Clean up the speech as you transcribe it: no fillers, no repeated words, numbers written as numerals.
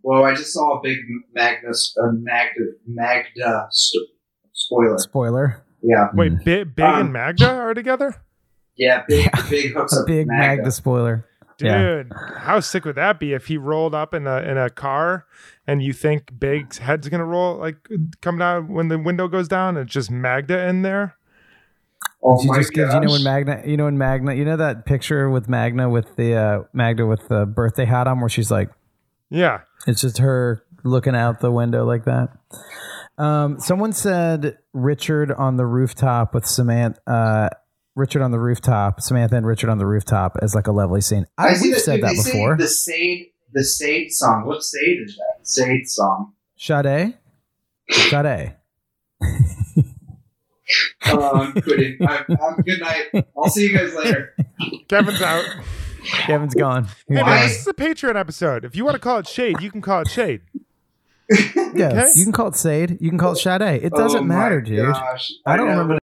Whoa! I just saw a big Magda spoiler. Spoiler. Yeah. Wait, Big and Magda are together? Yeah, big hooks A of big Magda spoiler. Dude, how sick would that be if he rolled up in a car and you think Big's head's gonna roll, like come down when the window goes down and it's just Magda in there? Oh She my just gives, gosh. you know that picture with Magda with the birthday hat on where she's like, Yeah. it's just her looking out the window like that. Someone said Richard on the rooftop with Samantha. Richard on the rooftop, Samantha and Richard on the rooftop as like a lovely scene. We've said that before. The Sade song. What Sade is that? Sade song. Sade. I'm quitting. Good night. I'll see you guys later. Kevin's out. Kevin's gone. Hey He's man, gone. this is a Patreon episode. If you want to call it shade, you can call it shade. Yeah, Okay. you can call it Sade. You can call it Sade. It doesn't matter, dude. Gosh. I don't know. remember